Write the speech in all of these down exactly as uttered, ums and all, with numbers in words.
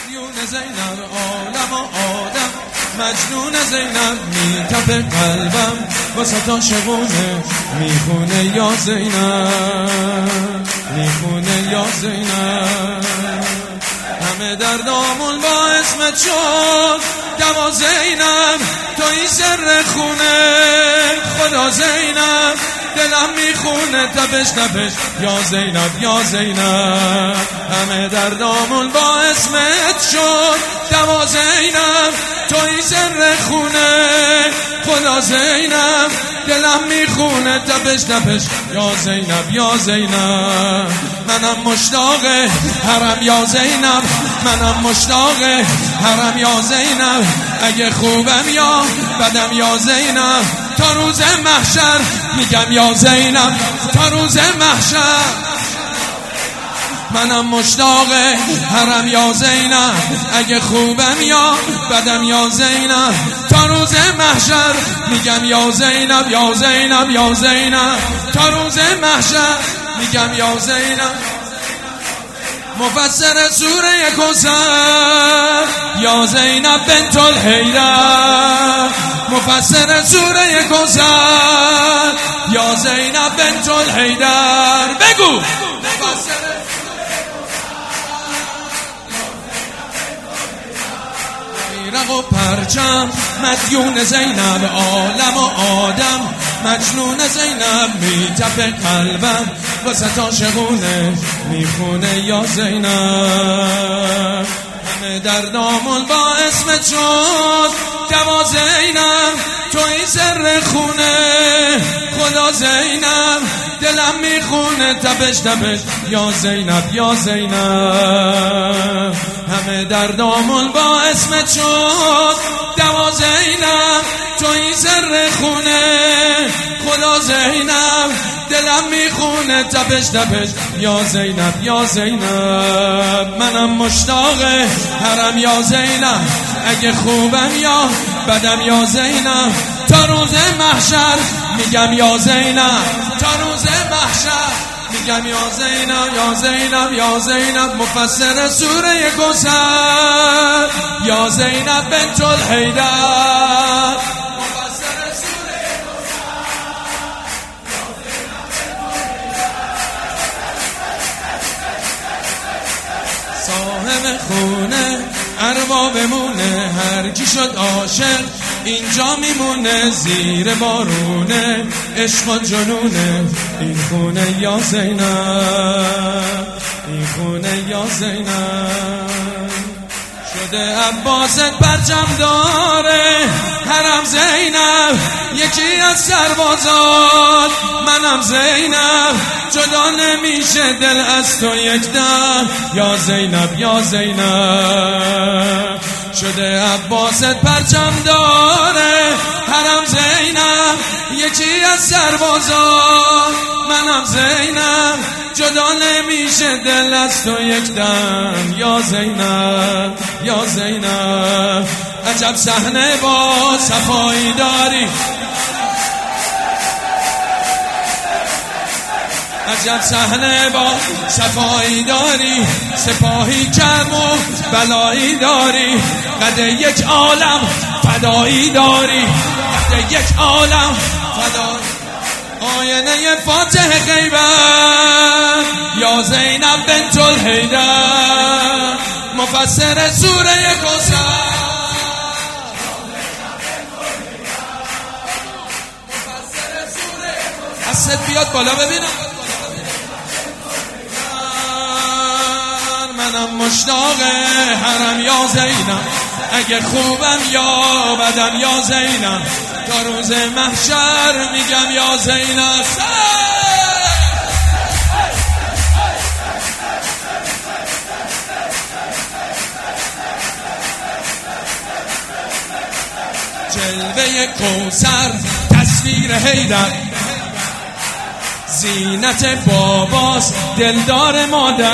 مدیون زینب عالم و آدم مجنون زینب میتپه قلبم واسه تا شبونه میخونه یا زینب میخونه یا زینب همه دردامون با اسمت شد دوا زینب توی سر خونه خدا زینب دلم میخونه تپش تپش یا زینب یا زینب همه دردامون با اسمت شد دوا زینب توی سر خونه خدا زینب دلم میخونه تپش تپش یا زینب یا زینب منم مشتاق حرم یا زینب منم مشتاق حرم یا زینب اگه خوبم یا بدم یا زینب تا روز محشر میگم یا زینب تا روز محشر منم مشتاق حرم یا زینب اگه خوبم یا بدم یا زینب تا روز محشر میگم یا زینب یا زینب یا زینب تا روز محشر میگم یا زینب مفسر سوره کوثر یا زینب بنت الحیدر مفسر سوره کوثر یا زینب بنت الحیدر بگو مفسر بیرق و پرچم مدیون زینب عالم و آدم مجنون زینب میتپه قلبم واسه تا شغونه میخونه یا زینب همه دردامون با اسمت شد دوا زینب توی سر خونه خدا زینب دلم میخونه تپش تپش یا زینب یا زینب همه دردامون با اسمت شد دوا زینب توی سر خونه خدا زینب دلم میخونه تپش تپش یا زینب یا زینب منم مشتاق حرم یا زینب اگه خوبم یا بدم یا زینب تا روز محشر میگم یا زینب تا روز محشر میگم یا زینب یا زینب یا زینب مفسر سوره کوثر یا زینب بنت الحیدر صاحب خونه اربابمونه هر کی شد عاشق اینجا میمونه زیر بارونه عشق و جنونه این خونه یا زینب این خونه یا زینب شده عباست پرچم داره حرم زینب یکی از سربازات منم زینب جدا نمیشه دل از تو یک دم یا زینب یا زینب شده عباست پرچم داره حرم زینب یکی از سربازات منم زینب جدا نمیشه دل از تو یک دم یا زینب یا زینب عجب صحنه با صفایی داری عجب صحنه با صفایی داری سپاهی کم و بلایی داری قد یک عالم فدایی داری قد یک عالم فدایی آینه فاتح غیبت یا زینب بنت الحیدر مفسر سوره کوثر دستت بیاد بالا ببینم منم مشتاق حرم یا زینب اگه خوبم یا بدم یا زینب تا روز محشر میگم یا زینب جلوه کوثر تصویر حیدر زینت باباست دلدار مادر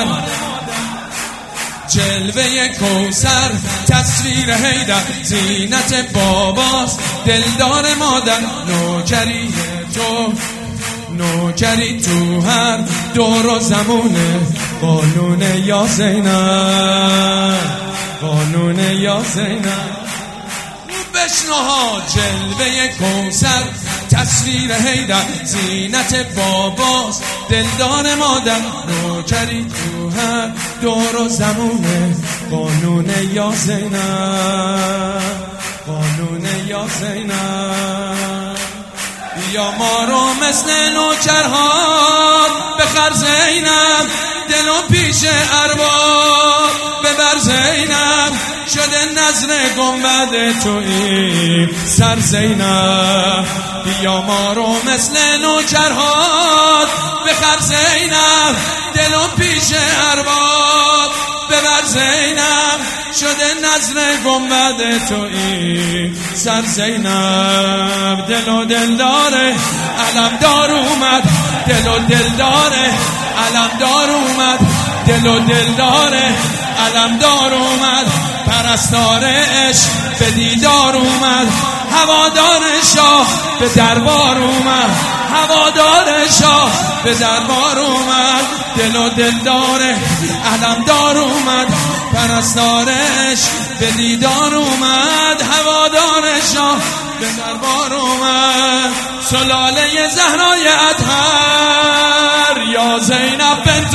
جلوه کوثر تصویر حیدر زینت باباست دلدار مادر نوکری تو نوکری تو هر دور و زمونه قانون یا زینب قانون یا زینب. بشنوها جلوه کوثر تصویر حیدر زینت باباست دلدار مادر نوکری تو هر دور و زمونه قانون یا زینب قانون یا زینب. یا ما رو مثل نوکرها بخر زینب دل و پیش ارباب ببر زینب شده نظر گنبد توی سر زینب. بیا ما رو مثل نوکرها بخر زینب دل و پیش ارباب ببر زینب شده نظر گنبد توی سر زینب. دل و دلدار علمدار اومد دل و دلدار علمدار اومد دل و دلدار علمدار اومد پرستار عشق به دیدار اومد هوادار شاه به دربار اومد هوادار شاه به دربار اومد دل و دلدار علمدار اومد پرستار عشق به دیدار اومد هوادار شاه به دربار اومد. سلاله زهرای اطهر یا زینب بنت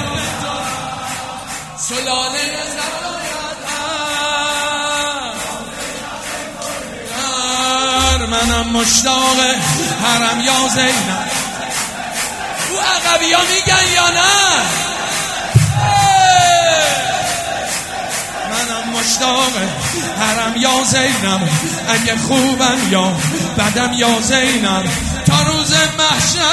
سلاله زهرای اطهر منم مشتاق حرم یا زینب. او عقبی ها میگن یا نه؟ منم مشتاق حرم یا زینب اگه خوبم یا بدم یا زینب تا روز محشر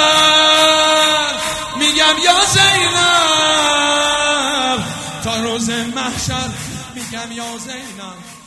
میگم یا زینب تا روز محشر میگم یا زینب.